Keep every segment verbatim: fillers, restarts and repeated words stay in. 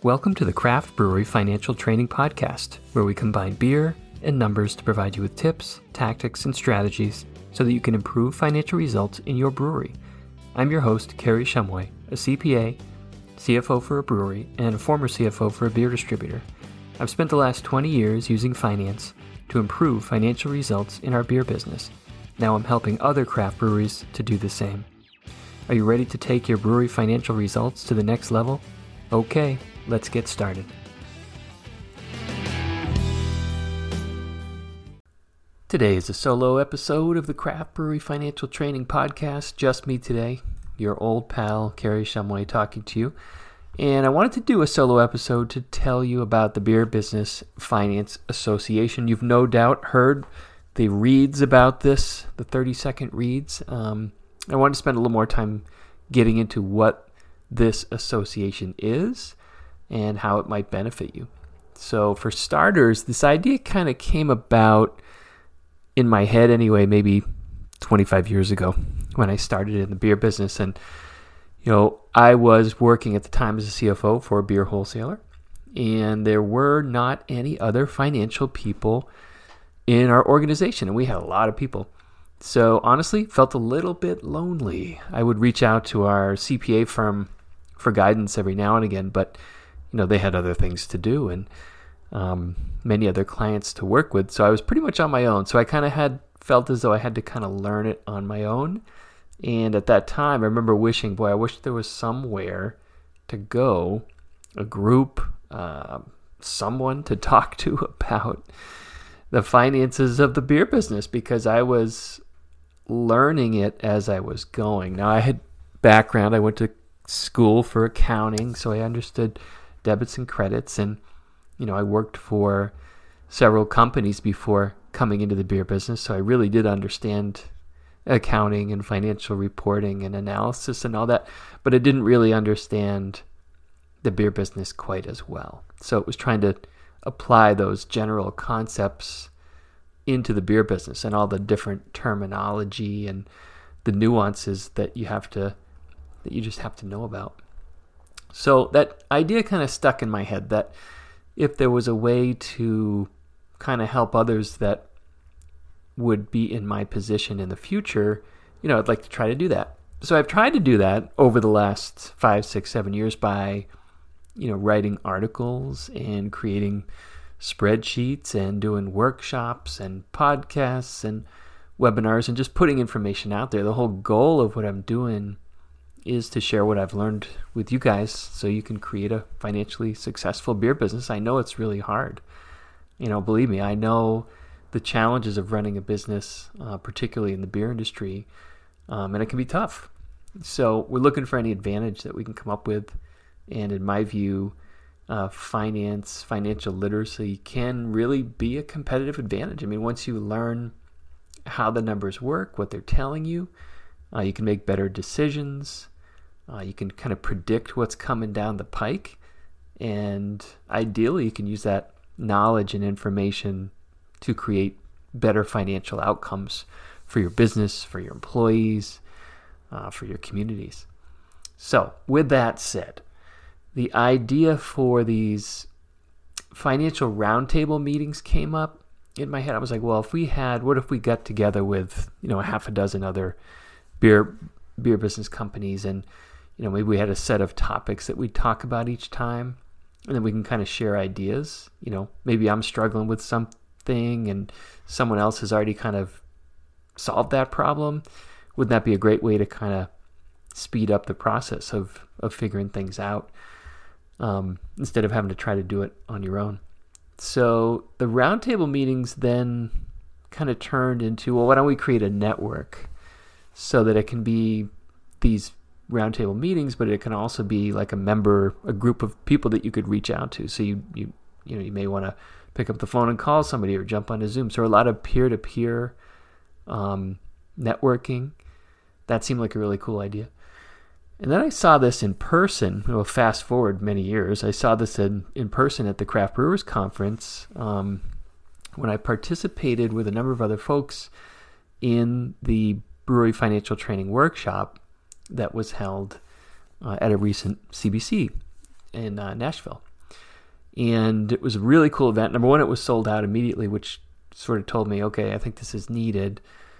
Welcome to the Craft Brewery Financial Training Podcast, where we combine beer and numbers to provide you with tips, tactics, and strategies so that you can improve financial results in your brewery. I'm your host, Kerry Shumway, a C P A, C F O for a brewery, and a former C F O for a beer distributor. I've spent the last twenty years using finance to improve financial results in our beer business. Now I'm helping other craft breweries to do the same. Are you ready to take your brewery financial results to the next level? Okay, let's get started. Today is a solo episode of the Craft Brewery Financial Training Podcast. Just me today, your old pal, Kerry Shumway, talking to you. And I wanted to do a solo episode to tell you about the Beer Business Finance Association. You've no doubt heard the reads about this, the thirty-second reads. Um, I wanted to spend a little more time getting into what this association is and how it might benefit you. So for starters, this idea kind of came about in my head anyway, maybe twenty-five years ago when I started in the beer business. And, you know, I was working at the time as a C F O for a beer wholesaler, and there were not any other financial people in our organization, and we had a lot of people. So honestly, felt a little bit lonely. I would reach out to our C P A firm for guidance every now and again, but you know, they had other things to do and um, many other clients to work with. So I was pretty much on my own. So I kind of had felt as though I had to kind of learn it on my own. And at that time, I remember wishing, boy, I wish there was somewhere to go, a group, uh, someone to talk to about the finances of the beer business, because I was learning it as I was going. Now, I had background. I went to school for accounting, so I understood debits and credits, and you know, I worked for several companies before coming into the beer business, so I really did understand accounting and financial reporting and analysis and all that, but I didn't really understand the beer business quite as well. So it was trying to apply those general concepts into the beer business and all the different terminology and the nuances that you have to that you just have to know about. So that idea kind of stuck in my head that if there was a way to kind of help others that would be in my position in the future, you know, I'd like to try to do that. So I've tried to do that over the last five, six, seven years by, you know, writing articles and creating spreadsheets and doing workshops and podcasts and webinars and just putting information out there. The whole goal of what I'm doing is to share what I've learned with you guys so you can create a financially successful beer business. I know it's really hard. You know, believe me, I know the challenges of running a business, uh, particularly in the beer industry, um, and it can be tough. So we're looking for any advantage that we can come up with. And in my view, uh, finance, financial literacy can really be a competitive advantage. I mean, once you learn how the numbers work, what they're telling you, uh, you can make better decisions. Uh, you can kind of predict what's coming down the pike, and ideally you can use that knowledge and information to create better financial outcomes for your business, for your employees, uh, for your communities. So with that said, the idea for these financial roundtable meetings came up in my head. I was like, well, if we had, what if we got together with, you know, a half a dozen other beer beer business companies, and you know, maybe we had a set of topics that we talk about each time, and then we can kind of share ideas. You know, maybe I'm struggling with something and someone else has already kind of solved that problem. Wouldn't that be a great way to kind of speed up the process of, of figuring things out um, instead of having to try to do it on your own? So the roundtable meetings then kind of turned into, well, why don't we create a network so that it can be these roundtable meetings, but it can also be like a member, a group of people that you could reach out to. So you you you know, you may want to pick up the phone and call somebody or jump onto Zoom. So a lot of peer-to-peer um, networking. That seemed like a really cool idea. And then I saw this in person. Well, fast forward many years, I saw this in, in person at the Craft Brewers Conference um, when I participated with a number of other folks in the Brewery Financial Training Workshop that was held uh, at a recent C B C in uh, Nashville. And it was a really cool event. Number one, it was sold out immediately, which sort of told me, okay, I think this is needed.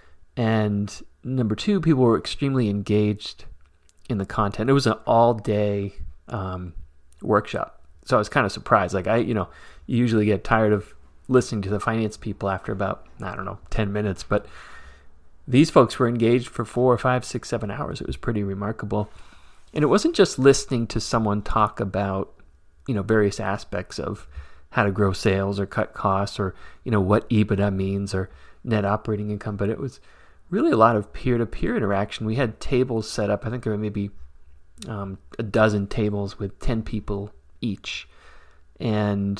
And number two, people were extremely engaged in the content. It was an all-day um, workshop. So I was kind of surprised. Like I, you know, you usually get tired of listening to the finance people after about, I don't know, ten minutes. But these folks were engaged for four, five, six, seven hours. It was pretty remarkable. And it wasn't just listening to someone talk about, you know, various aspects of how to grow sales or cut costs or, you know, what EBITDA means or net operating income, but it was really a lot of peer-to-peer interaction. We had tables set up. I think there were maybe um, a dozen tables with ten people each. And,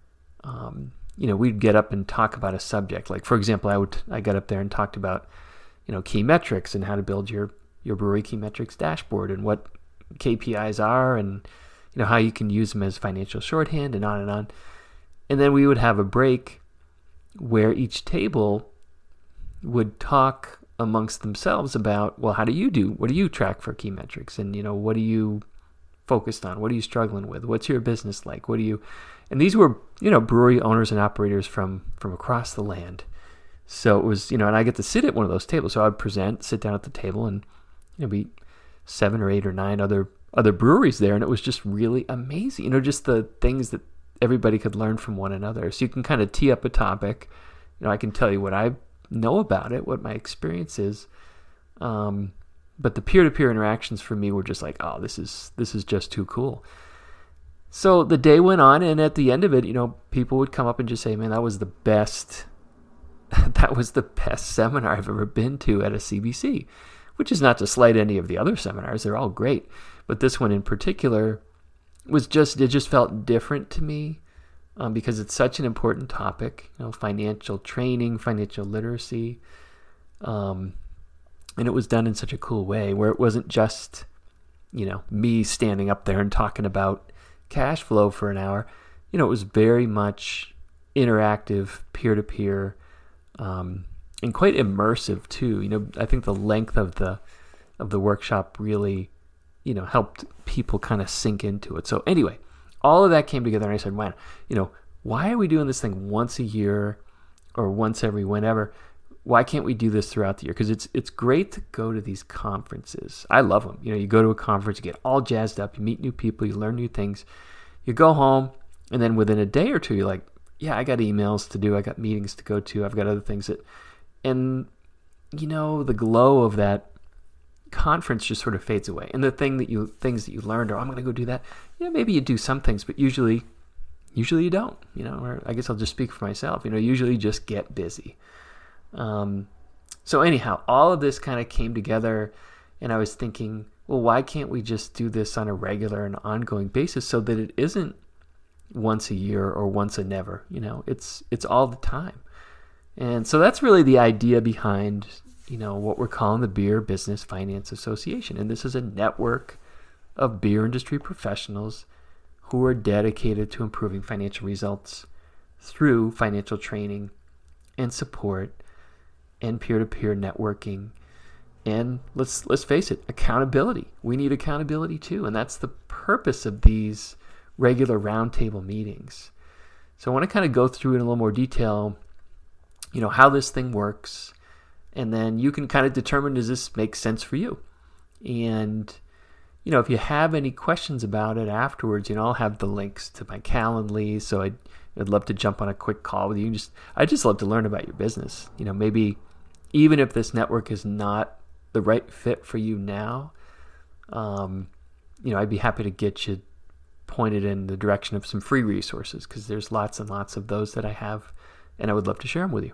um, you know, we'd get up and talk about a subject. Like, for example, I would I got up there and talked about, you know, key metrics and how to build your, your brewery key metrics dashboard and what K P Is are and, you know, how you can use them as financial shorthand and on and on. And then we would have a break where each table would talk amongst themselves about, well, how do you do? What do you track for key metrics? And, you know, what are you focused on? What are you struggling with? What's your business like? What do you... And these were, you know, brewery owners and operators from, from across the land. So it was, you know, and I get to sit at one of those tables. So I'd present, sit down at the table, and, you know, be seven or eight or nine other other breweries there, and it was just really amazing. You know, just the things that everybody could learn from one another. So you can kind of tee up a topic. You know, I can tell you what I know about it, what my experience is. Um, but the peer-to-peer interactions for me were just like, oh, this is this is just too cool. So the day went on, and at the end of it, you know, people would come up and just say, man, that was the best, that was the best seminar I've ever been to at a C B C, which is not to slight any of the other seminars. They're all great. But this one in particular was just, it just felt different to me um, because it's such an important topic, you know, financial training, financial literacy. Um, and it was done in such a cool way where it wasn't just, you know, me standing up there and talking about cash flow for an hour. You know, it was very much interactive, peer-to-peer, um, and quite immersive too. You know, I think the length of the of the workshop really, you know, helped people kind of sink into it. So anyway, all of that came together, and I said, man, you know, why are we doing this thing once a year or once every whenever? Why can't we do this throughout the year? Because it's it's great to go to these conferences. I love them. You know, you go to a conference, you get all jazzed up, you meet new people, you learn new things. You go home, and then within a day or two, you're like, yeah, I got emails to do, I got meetings to go to, I've got other things that, and you know, the glow of that conference just sort of fades away. And the thing that you things that you learned, or I'm going to go do that. Yeah, maybe you do some things, but usually, usually you don't. You know, or I guess I'll just speak for myself. You know, usually you just get busy. Um, so anyhow, all of this kind of came together, and I was thinking, well, why can't we just do this on a regular and ongoing basis so that it isn't once a year or once a never? You know, it's it's all the time. And so that's really the idea behind, you know, what we're calling the Beer Business Finance Association. And this is a network of beer industry professionals who are dedicated to improving financial results through financial training and support and peer-to-peer networking. And let's let's face it, accountability. We need accountability too. And that's the purpose of these regular roundtable meetings. So I want to kind of go through in a little more detail, you know, how this thing works. And then you can kind of determine, does this make sense for you? And, you know, if you have any questions about it afterwards, you know, I'll have the links to my Calendly. So I'd, I'd love to jump on a quick call with you. Just, I just love to learn about your business. You know, maybe even if this network is not the right fit for you now, um, you know, I'd be happy to get you pointed in the direction of some free resources, because there's lots and lots of those that I have, and I would love to share them with you.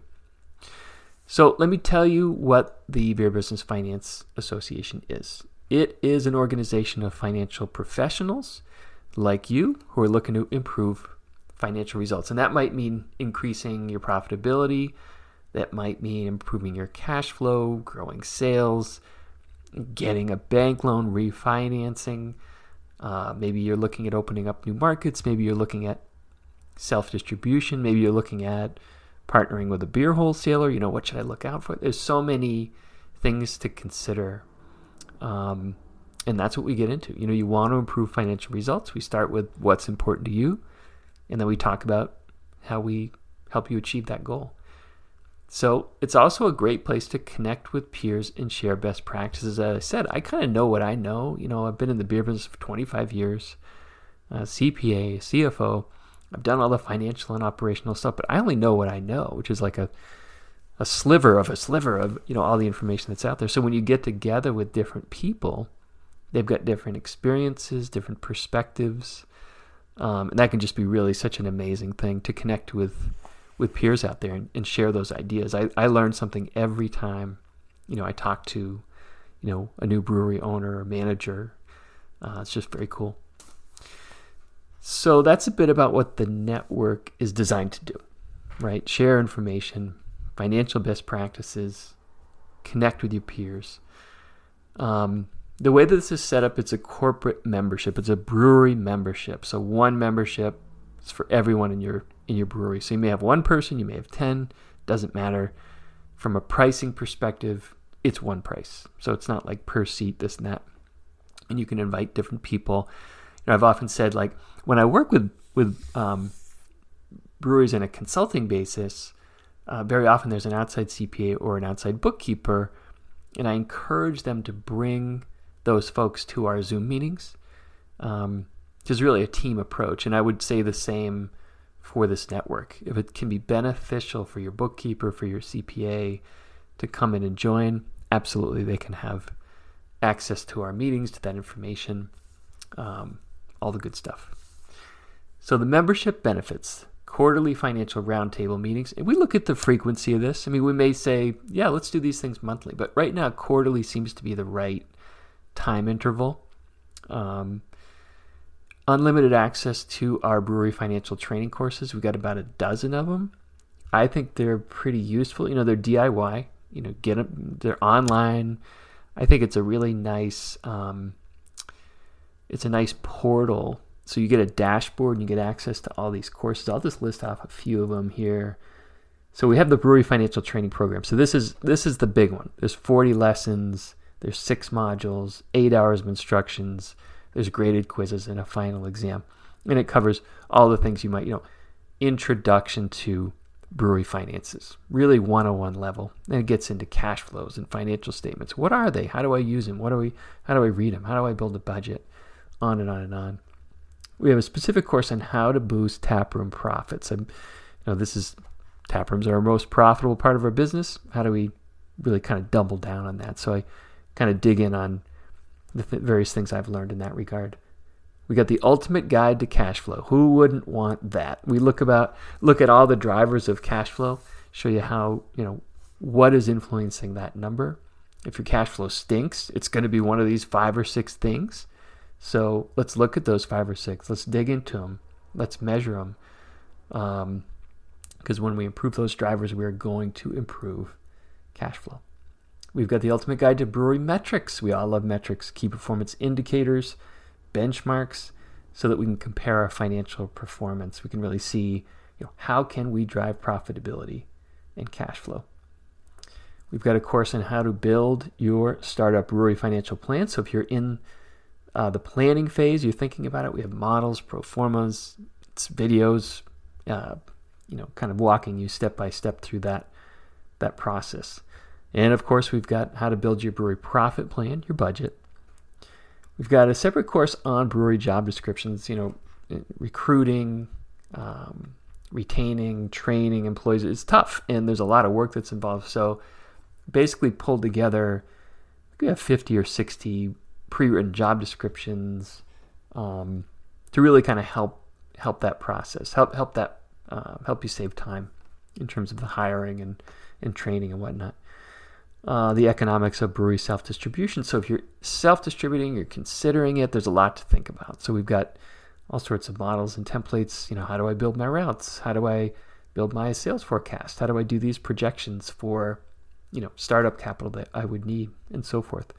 So let me tell you what the Beer Business Finance Association is. It is an organization of financial professionals like you who are looking to improve financial results. And that might mean increasing your profitability. That might mean improving your cash flow, growing sales, getting a bank loan, refinancing. Uh, maybe you're looking at opening up new markets. Maybe you're looking at self-distribution. Maybe you're looking at partnering with a beer wholesaler. You know, what should I look out for? There's so many things to consider. Um, and that's what we get into. You know, you want to improve financial results. We start with what's important to you. and then we talk about how we help you achieve that goal. So it's also a great place to connect with peers and share best practices. As I said, I kind of know what I know. You know, I've been in the beer business for twenty-five years, uh, C P A, C F O. I've done all the financial and operational stuff, but I only know what I know, which is like a a sliver of a sliver of, you know, all the information that's out there. So when you get together with different people, they've got different experiences, different perspectives, um, and that can just be really such an amazing thing to connect with with peers out there and, and share those ideas. I, I learn something every time, you know, I talk to, you know, a new brewery owner or manager. Uh, it's just very cool. So that's a bit about what the network is designed to do, right? Share information, financial best practices, connect with your peers. Um, the way that this is set up, it's a corporate membership. It's a brewery membership. So one membership is for everyone in your in your brewery. So you may have one person, you may have ten, doesn't matter. From a pricing perspective, it's one price. So it's not like per seat, this and that. And you can invite different people. You know, I've often said, like, when I work with, with um, breweries on a consulting basis, uh, very often there's an outside C P A or an outside bookkeeper, and I encourage them to bring those folks to our Zoom meetings, um, which is really a team approach. And I would say the same for this network. If it can be beneficial for your bookkeeper, for your C P A to come in and join, absolutely they can have access to our meetings, to that information, um, all the good stuff. So the membership benefits, quarterly financial roundtable meetings, and we look at the frequency of this. I mean, we may say, yeah, let's do these things monthly, but right now quarterly seems to be the right time interval. Um, Unlimited access to our brewery financial training courses. We've got about a dozen of them. I think they're pretty useful. You know, they're D I Y. You know, get them. They're online. I think it's a really nice. Um, it's a nice portal. So you get a dashboard and you get access to all these courses. I'll just list off a few of them here. So we have the brewery financial training program. So this is this is the big one. There's forty lessons. There's six modules, eight hours of instructions. There's graded quizzes and a final exam. And it covers all the things you might, you know, introduction to brewery finances, really one oh one level. And it gets into cash flows and financial statements. What are they? How do I use them? What do we, how do I read them? How do I build a budget? On and on and on. We have a specific course on how to boost taproom profits. And, you know, this is, taprooms are our most profitable part of our business. How do we really kind of double down on that? So I kind of dig in on the th- various things I've learned in that regard. We got the ultimate guide to cash flow. Who wouldn't want that? We look about look at all the drivers of cash flow, show you how, you know, what is influencing that number. If your cash flow stinks, it's going to be one of these five or six things. So let's look at those five or six. Let's dig into them. Let's measure them. Um, because when we improve those drivers, we are going to improve cash flow. We've got the ultimate guide to brewery metrics. We all love metrics, key performance indicators, benchmarks, so that we can compare our financial performance. We can really see, you know, how can we drive profitability and cash flow. We've got a course on how to build your startup brewery financial plan. So if you're in uh, the planning phase, you're thinking about it, we have models, pro formas, it's videos, uh, you know, kind of walking you step by step through that that process. And of course, we've got how to build your brewery profit plan, your budget. We've got a separate course on brewery job descriptions, you know, recruiting, um, retaining, training employees. It's tough, and there's a lot of work that's involved. So basically pulled together, we have fifty or sixty pre-written job descriptions um, to really kind of help help that process, help help that uh, help you save time in terms of the hiring and, and training and whatnot. Uh, the economics of brewery self-distribution. So if you're self-distributing, you're considering it, there's a lot to think about. So we've got all sorts of models and templates. You know, how do I build my routes? How do I build my sales forecast? How do I do these projections for, you know, startup capital that I would need, and so forth.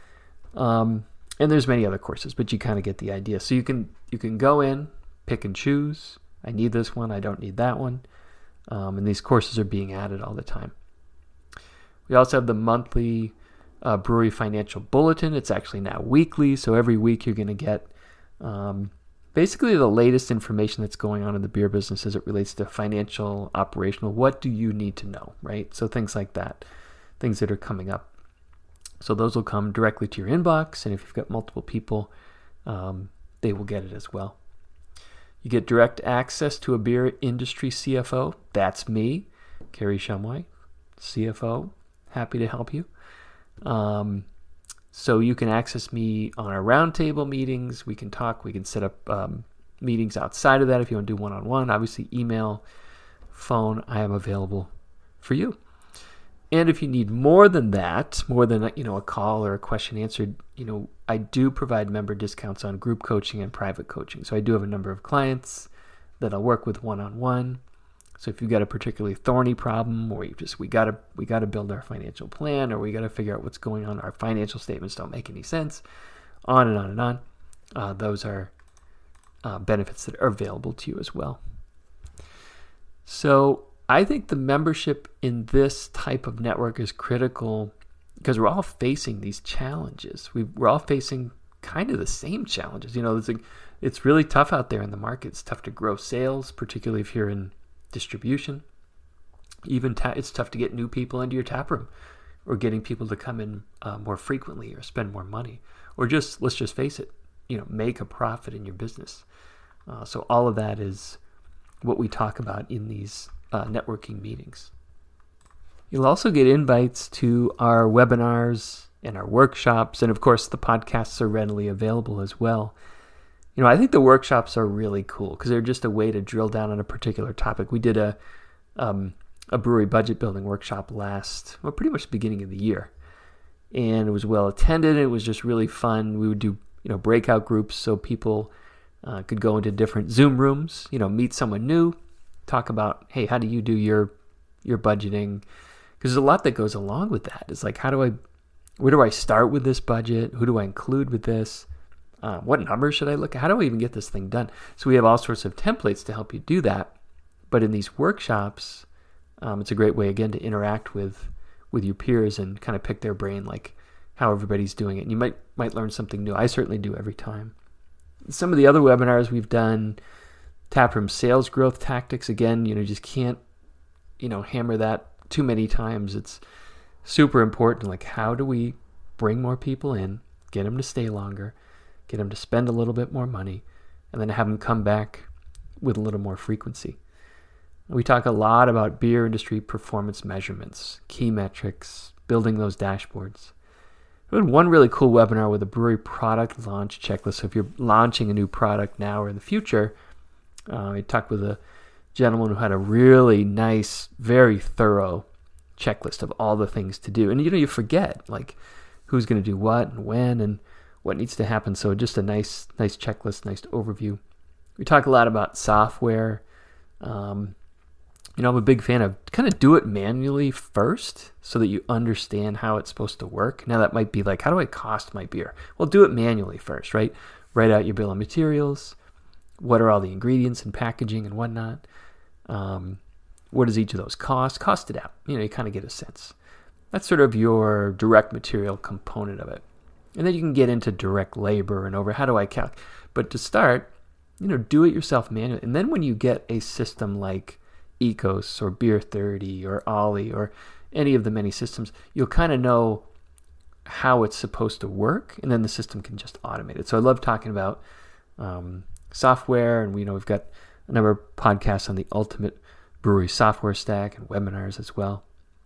Um, and there's many other courses, but you kind of get the idea. So you can you can go in, pick and choose. I need this one. I don't need that one. Um, and these courses are being added all the time. We also have the monthly uh, brewery financial bulletin. It's actually now weekly, so every week you're going to get um, basically the latest information that's going on in the beer business as it relates to financial, operational. What do you need to know, right? So things like that, things that are coming up. So those will come directly to your inbox, and if you've got multiple people, um, they will get it as well. You get direct access to a beer industry C F O. That's me, Kerry Shumway, C F O. Happy to help you. Um, so you can access me on our roundtable meetings. We can talk. We can set up um, meetings outside of that if you want to do one-on-one. Obviously, email, phone, I am available for you. And if you need more than that, more than, you know, a call or a question answered, you know, I do provide member discounts on group coaching and private coaching. So I do have a number of clients that I'll work with one-on-one. So if you've got a particularly thorny problem, or you just we gotta we gotta build our financial plan, or we gotta figure out what's going on, our financial statements don't make any sense, on and on and on. Uh, those are uh, benefits that are available to you as well. So I think the membership in this type of network is critical because we're all facing these challenges. We, we're all facing kind of the same challenges. You know, it's, a, it's really tough out there in the market. It's tough to grow sales, particularly if you're in distribution. Even ta- it's tough to get new people into your tap room, or getting people to come in uh, more frequently, or spend more money, or just, let's just face it, you know, make a profit in your business. Uh, so all of that is what we talk about in these Uh, networking meetings. You'll also get invites to our webinars and our workshops, and of course the podcasts are readily available as well. You know, I think the workshops are really cool because they're just a way to drill down on a particular topic. We did a um, a brewery budget building workshop last, well, pretty much the beginning of the year, and it was well attended. It was just really fun. We would do, you know, breakout groups so people uh, could go into different Zoom rooms, you know, meet someone new, talk about, hey, how do you do your your budgeting? Because there's a lot that goes along with that. It's like, how do I, where do I start with this budget? Who do I include with this? Uh, what numbers should I look at? How do I even get this thing done? So we have all sorts of templates to help you do that. But in these workshops, um, it's a great way, again, to interact with with your peers and kind of pick their brain, like how everybody's doing it. And you might might learn something new. I certainly do every time. Some of the other webinars we've done, Taproom sales growth tactics, again, you know, just can't, you know, hammer that too many times. It's super important. Like, how do we bring more people in, get them to stay longer, get them to spend a little bit more money, and then have them come back with a little more frequency? We talk a lot about beer industry performance measurements, key metrics, building those dashboards. We had one really cool webinar with a brewery product launch checklist. So if you're launching a new product now or in the future, Uh, I talked with a gentleman who had a really nice, very thorough checklist of all the things to do. And, you know, you forget, like, who's going to do what and when and what needs to happen. So just a nice, nice checklist, nice overview. We talk a lot about software. Um, you know, I'm a big fan of kind of do it manually first so that you understand how it's supposed to work. Now, that might be like, how do I cost my beer? Well, do it manually first, right? Write out your bill of materials. What are all the ingredients and packaging and whatnot? Um, what does each of those cost? Cost it out. You know, you kind of get a sense. That's sort of your direct material component of it. And then you can get into direct labor and over how do I calculate. But to start, you know, do it yourself manually. And then when you get a system like Ecos or Beer thirty or Ollie or any of the many systems, you'll kind of know how it's supposed to work. And then the system can just automate it. So I love talking about um, software, and we know we've got a number of podcasts on the ultimate brewery software stack and webinars as well.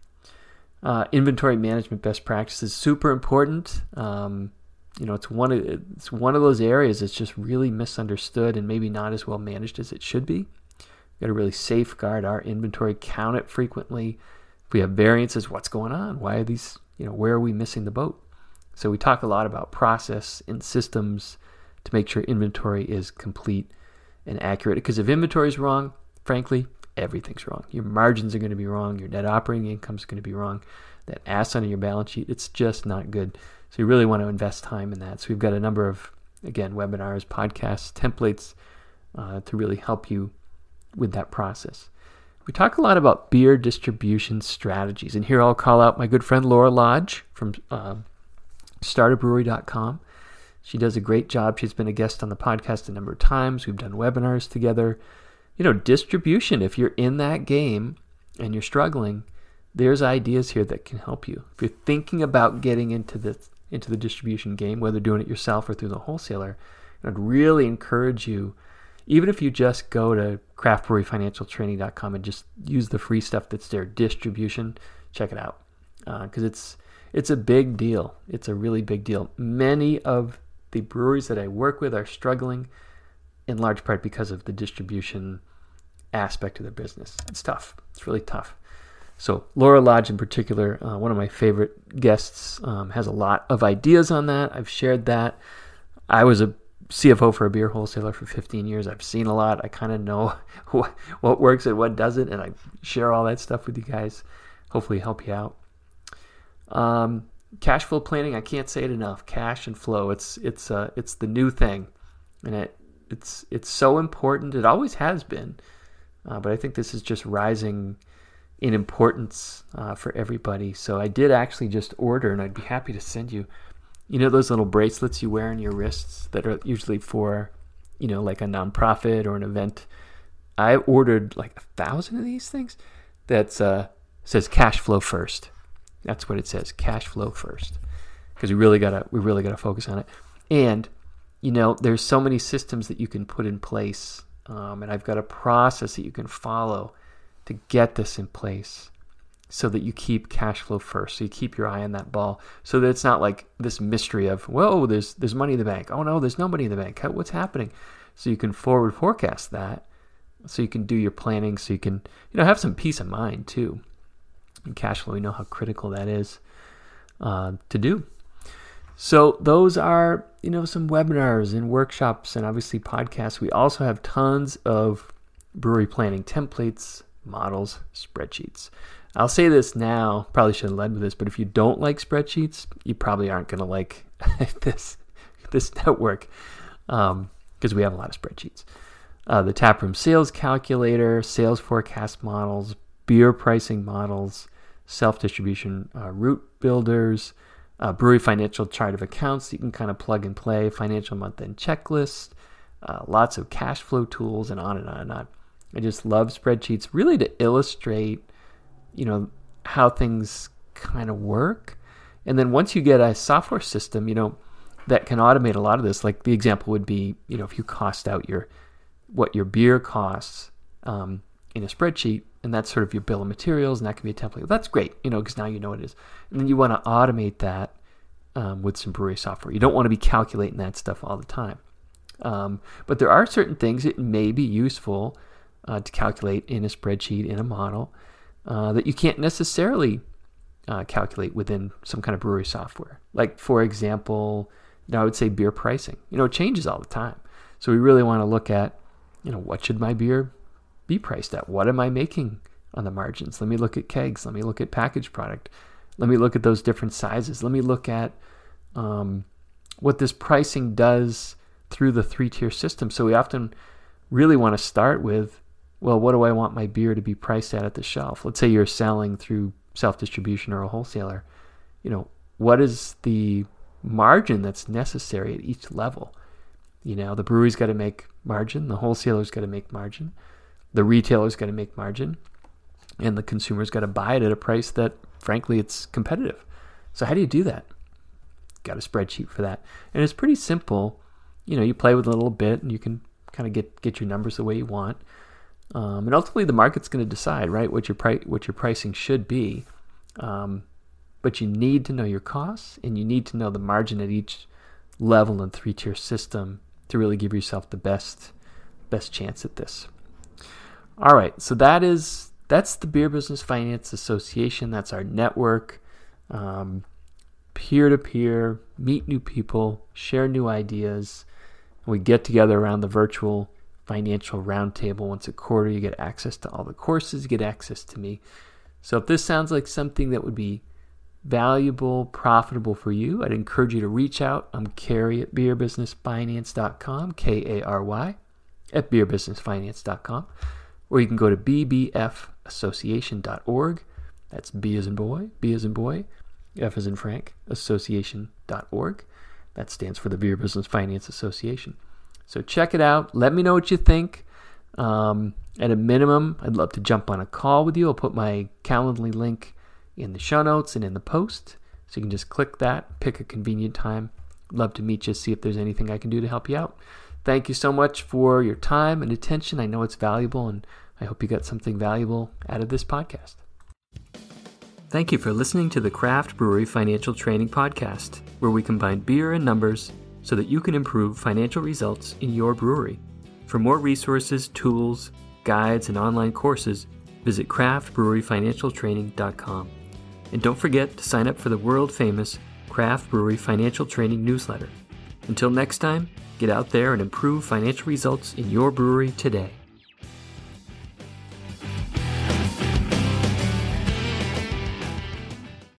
Uh, inventory management best practices, super important. Um, you know, it's one of it's one of those areas that's just really misunderstood and maybe not as well managed as it should be. We've got to really safeguard our inventory, count it frequently. If we have variances, what's going on? Why are these? You know, where are we missing the boat? So we talk a lot about process and systems to make sure inventory is complete and accurate. Because if inventory is wrong, frankly, everything's wrong. Your margins are going to be wrong. Your net operating income is going to be wrong. That asset on your balance sheet, it's just not good. So you really want to invest time in that. So we've got a number of, again, webinars, podcasts, templates uh, to really help you with that process. We talk a lot about beer distribution strategies. And here I'll call out my good friend Laura Lodge from uh, start a brewery dot com. She does a great job. She's been a guest on the podcast a number of times. We've done webinars together. You know, distribution, if you're in that game and you're struggling, there's ideas here that can help you. If you're thinking about getting into the, into the distribution game, whether doing it yourself or through the wholesaler, I'd really encourage you, even if you just go to craft brewery financial training dot com and just use the free stuff that's there, distribution, check it out. Because uh, it's it's a big deal. It's a really big deal. Many of the breweries that I work with are struggling in large part because of the distribution aspect of their business. It's tough. It's really tough. So Laura Lodge in particular, uh, one of my favorite guests, um, has a lot of ideas on that. I've shared that. I was a C F O for a beer wholesaler for fifteen years. I've seen a lot. I kind of know what, what works and what doesn't, and I share all that stuff with you guys. Hopefully help you out. Um, cash flow planning, I can't say it enough. Cash and flow, it's it's uh, it's the new thing, and it it's it's so important. It always has been, uh, but I think this is just rising in importance uh, for everybody. So I did actually just order, and I'd be happy to send you. You know those little bracelets you wear on your wrists that are usually for, you know, like a nonprofit or an event? I ordered like a thousand of these things. That's uh says cash flow first. That's what it says, cash flow first, because we really gotta we really gotta focus on it. And you know, there's so many systems that you can put in place, um, and I've got a process that you can follow to get this in place, so that you keep cash flow first. So you keep your eye on that ball, so that it's not like this mystery of, whoa, there's there's money in the bank. Oh no, there's no money in the bank. What's happening? So you can forward forecast that, so you can do your planning, so you can, you know, have some peace of mind too. And cash flow, we know how critical that is uh, to do. So those are, you know, some webinars and workshops and obviously podcasts. We also have tons of brewery planning templates, models, spreadsheets. I'll say this now, probably should have led with this, but if you don't like spreadsheets, you probably aren't going to like this this network, um, because we have a lot of spreadsheets. Uh, the taproom sales calculator, sales forecast models, beer pricing models, self-distribution uh, route builders, uh, brewery financial chart of accounts you can kind of plug and play, financial month-end checklist, uh, lots of cash flow tools, and on and on and on. I just love spreadsheets, really to illustrate, you know, how things kind of work. And then once you get a software system, you know, that can automate a lot of this, like the example would be, you know, if you cost out your, what your beer costs um, in a spreadsheet, and that's sort of your bill of materials, and that can be a template. Well, that's great, you know, because now you know what it is. And then you want to automate that um, with some brewery software. You don't want to be calculating that stuff all the time. Um, but there are certain things that may be useful uh, to calculate in a spreadsheet, in a model, Uh, that you can't necessarily uh, calculate within some kind of brewery software. Like, for example, now I would say beer pricing. You know, it changes all the time. So we really want to look at, you know, what should my beer be priced at? What am I making on the margins? Let me look at kegs. Let me look at packaged product. Let me look at those different sizes. Let me look at um, what this pricing does through the three-tier system. So we often really want to start with, well, what do I want my beer to be priced at at the shelf? Let's say you're selling through self-distribution or a wholesaler. You know, what is the margin that's necessary at each level? You know, the brewery's got to make margin, the wholesaler's got to make margin, the retailer's got to make margin, and the consumer's got to buy it at a price that, frankly, it's competitive. So how do you do that? Got a spreadsheet for that. And it's pretty simple. You know, you play with it a little bit, and you can kind of get, get your numbers the way you want. Um, and ultimately, the market's going to decide, right, what your pri- what your pricing should be. Um, but you need to know your costs, and you need to know the margin at each level and three-tier system to really give yourself the best best chance at this. All right, so that is that's the Beer Business Finance Association. That's our network, um, peer-to-peer, meet new people, share new ideas. We get together around the virtual financial roundtable once a quarter. You get access to all the courses, you get access to me. So if this sounds like something that would be valuable, profitable for you, I'd encourage you to reach out. I'm Kary at beer business finance dot com, K A R Y, at beer business finance dot com. Or you can go to b b f association dot org. That's B as in boy, B as in boy, F as in Frank, association dot org. That stands for the Beer Business Finance Association. So check it out. Let me know what you think. Um, at a minimum, I'd love to jump on a call with you. I'll put my Calendly link in the show notes and in the post. So you can just click that, pick a convenient time. I'd love to meet you, see if there's anything I can do to help you out. Thank you so much for your time and attention. I know it's valuable, and I hope you got something valuable out of this podcast. Thank you for listening to the Craft Brewery Financial Training Podcast, where we combine beer and numbers so that you can improve financial results in your brewery. For more resources, tools, guides, and online courses, visit craft brewery financial training dot com. And don't forget to sign up for the world-famous Craft Brewery Financial Training newsletter. Until next time, get out there and improve financial results in your brewery today.